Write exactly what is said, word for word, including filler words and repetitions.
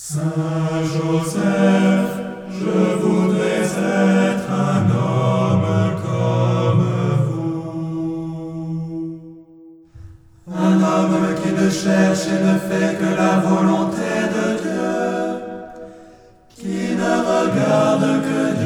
Saint Joseph, je voudrais être un homme comme vous. Un homme qui ne cherche et ne fait que la volonté de Dieu, qui ne regarde que